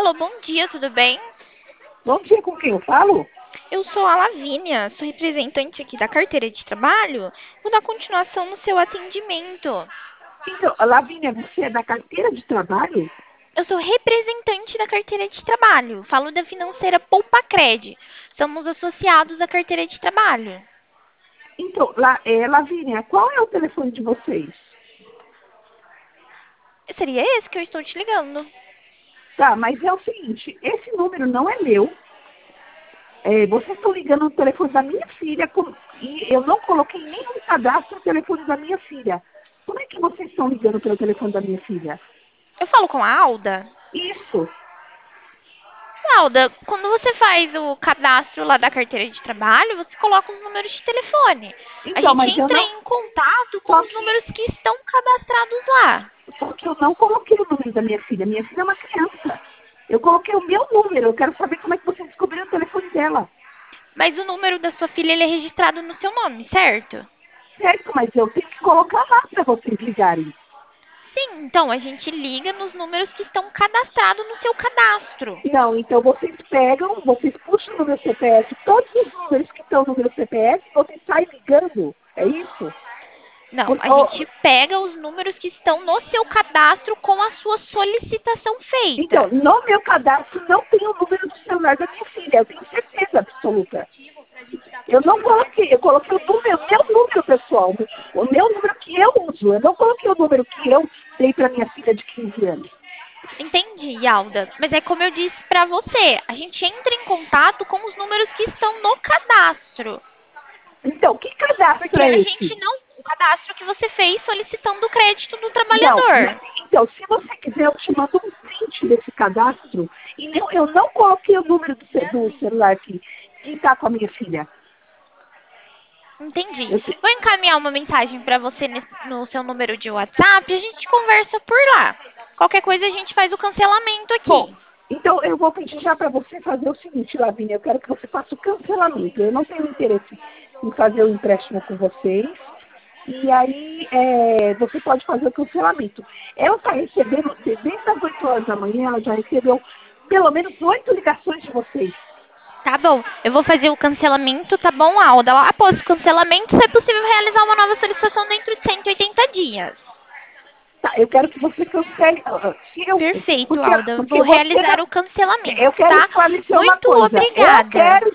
Alô, bom dia, tudo bem? Bom dia, com quem eu falo? Eu sou a Lavínia, sou representante aqui da carteira de trabalho. Vou dar continuação no seu atendimento. Então, Lavínia, você é da carteira de trabalho? Eu sou representante da carteira de trabalho. Falo da financeira Poupacred. Somos associados à carteira de trabalho. Então, Lavínia, qual é o telefone de vocês? Seria esse que eu estou te ligando. Tá, mas é o seguinte, esse número não é meu. Vocês estão ligando no telefone da minha filha e eu não coloquei nenhum cadastro no telefone da minha filha. Como é que vocês estão ligando pelo telefone da minha filha? Eu falo com a Alda. Isso. Alda, quando você faz o cadastro lá da carteira de trabalho, você coloca os números de telefone. A Então, gente mas eu entra não. em contato com Só os que, números que estão cadastrados lá. só que eu não coloquei o número da minha filha. Minha filha é uma criança. Eu coloquei o meu número. Eu quero saber como é que vocês descobriram o telefone dela. Mas o número da sua filha ele é registrado no seu nome, certo? Certo, mas eu tenho que colocar lá para vocês ligarem. Sim, então a gente liga nos números que estão cadastrados no seu cadastro. Não, então vocês puxam no meu CPF, todos os números que estão no meu CPF, vocês saem ligando. É isso? Não, Por- a oh, gente pega os números que estão no seu cadastro com a sua solicitação então, feita. no meu cadastro não tem o número do celular da minha filha, eu tenho certeza absoluta. Eu não coloquei, eu coloquei o número, meu número pessoal, o meu número que eu uso. Eu não coloquei o número que eu dei para minha filha de 15 anos. Entendi, Alda. Mas é como eu disse pra você, a gente entra em contato com os números que estão no cadastro. Então, que cadastro Porque é a esse? gente não. O cadastro que você fez solicitando o crédito do Não, trabalhador. então, se você quiser, eu te mando um print desse cadastro. E eu não coloquei o número do celular que está com a minha filha. Entendi. Eu Vou encaminhar uma mensagem pra você no seu número de WhatsApp e a gente conversa por lá. Qualquer coisa a gente faz o cancelamento bom, aqui. então eu vou pedir já para você fazer o seguinte, Lavínia. Eu quero que você faça o cancelamento. Eu não tenho interesse em fazer o empréstimo com vocês. E aí você pode fazer o cancelamento. Ela está recebendo, desde as 8 horas da manhã, ela já recebeu pelo menos 8 ligações de vocês. Tá bom, eu vou fazer o cancelamento, tá bom, Alda? Após o cancelamento, se é possível realizar uma nova solicitação dentro de 180 dias. Tá, eu quero que você cancele. Se eu, Perfeito, porque, Alda. porque Vou você realizar não. o cancelamento, Eu quero tá? esclarecer uma Muito coisa. Eu obrigada. quero